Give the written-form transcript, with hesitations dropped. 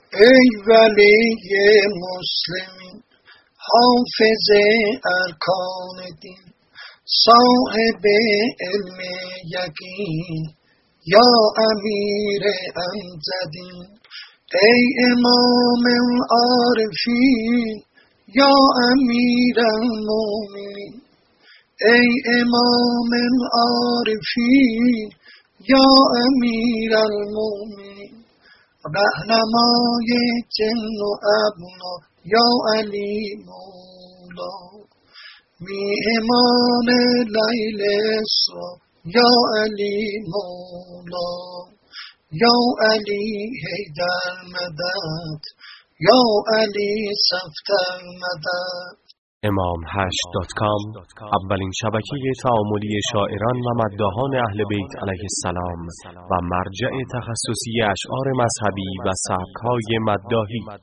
ای ولی مسلمین، حافظ ارکان دین، صاحب علم یقین، یا امیر امجدین. ای امام العارفین، یا امیر المؤمنین. ای امام العارفین، یا امیر المؤمنین. رهنمای جن و ابنا، یا علی مولا. میهمان لیل اسرا، یا علی مولا. یا علی حیدر مدد، یا علی صفتر مدد. imam8.com اولین شبکه تعاملی شاعران و مداحان اهل بیت علیه السلام و مرجع تخصصی اشعار مذهبی و سبک‌های مداحی.